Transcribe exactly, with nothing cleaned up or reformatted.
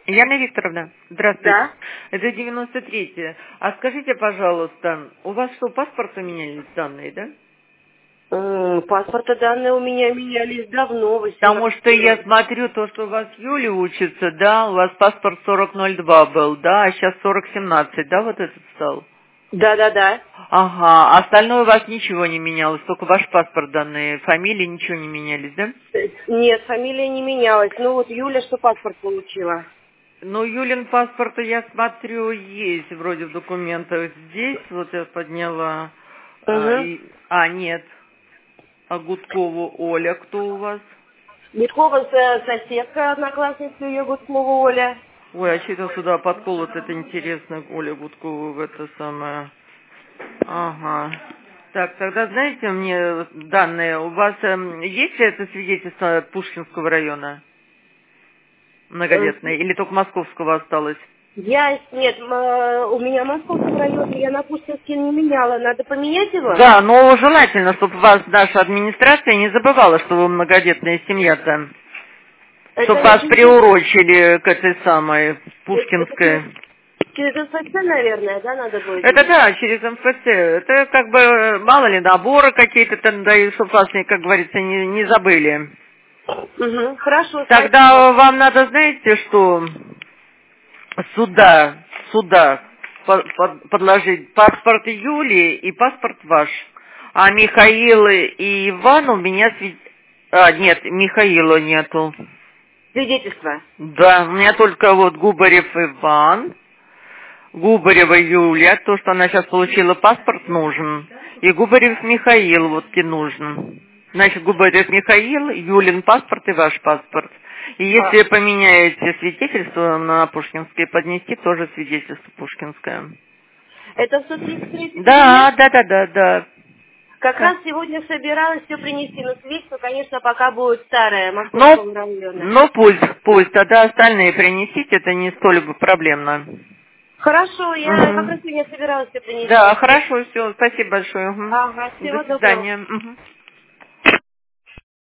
Яна Викторовна, здравствуйте. Да. Это девяносто третье. А скажите, пожалуйста, у вас что, паспорт поменялись данные, да? М, Паспорта данные у меня менялись давно. Потому что я восемнадцать. смотрю, то, что у вас Юля учится, да, у вас паспорт сорок ноль два был, да, а сейчас сорок семнадцать, да, вот этот стал? Да, да, да. Ага, а остальное у вас ничего не менялось, только ваш паспорт данные, фамилии ничего не менялись, да? Э, Нет, фамилия не менялась. Ну вот Юля что паспорт получила? Ну, Юлин паспорт, я смотрю, есть вроде в документах. Здесь вот я подняла. А, Угу. и, а нет. А Гудкову Оля кто у вас? Гудкова с- соседка, одноклассница ее Гудкова Оля. Ой, а что это сюда подколот? Это интересно, Оля Гудкова в это самое. Ага. Так, тогда знаете мне данные, у вас эм, есть ли это свидетельство Пушкинского района? Э, Многодетное? Или только Московского осталось? Я, нет, м, э, у меня Московский район, я на Пушкинский не меняла. Надо поменять его? Да, но желательно, чтобы вас наша администрация не забывала, что вы многодетная семья-то. Чтобы Это вас через, приурочили к этой самой это через, Пушкинской. через эс эф цэ, наверное, да, надо будет Это делать? да, через эм эф цэ. Это как бы, мало ли, наборы какие-то там дают, чтобы вас, как говорится, не, не забыли. Угу. Хорошо, спасибо. Тогда вам надо, знаете, что сюда, сюда по- под- подложить паспорт Юлии и паспорт ваш. А Михаил и Иван у меня... сви- А, нет, Михаила нету. Свидетельство. Да, у меня только вот Губарев Иван, Губарева Юля, то, что она сейчас получила паспорт, нужен. И Губарев Михаил вот и нужен. Значит, Губарев Михаил, Юлин паспорт и ваш паспорт. И А, если поменяете свидетельство на Пушкинское, поднести тоже свидетельство Пушкинское. это в сто тридцать третий Да, кабинет? да, да, да, да. Как Да. раз сегодня собиралась все принести, но свидетельство, конечно, пока будет старое, Ну, Московского района. ну пусть, пусть, тогда остальные принесите, это не столь бы проблемно. Хорошо, я как раз Угу. сегодня собиралась все принести. Да, хорошо, все, спасибо большое. Мгм. Ага, До всего доброго. свидания. Мгм.